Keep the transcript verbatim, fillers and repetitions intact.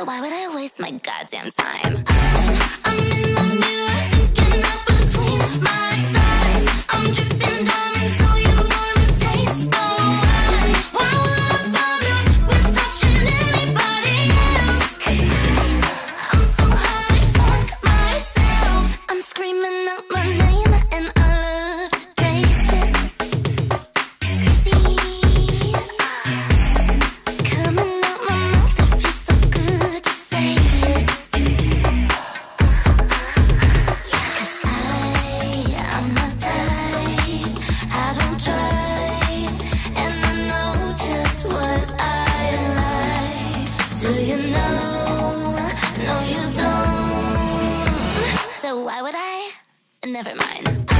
why would I waste my goddamn time? I'm in my mirror, thinking up between my thighs. I'm dripping down until you wanna taste the wine. Why would I bother with touching anybody else? I'm so high, fuck myself. I'm screaming out my name and I love to taste it. See, coming out my mouth, it feels so good to say it. Cause I, I'm not tight, I don't try, and I know just what I like. Do you know? No, you don't. So why would I? Never mind.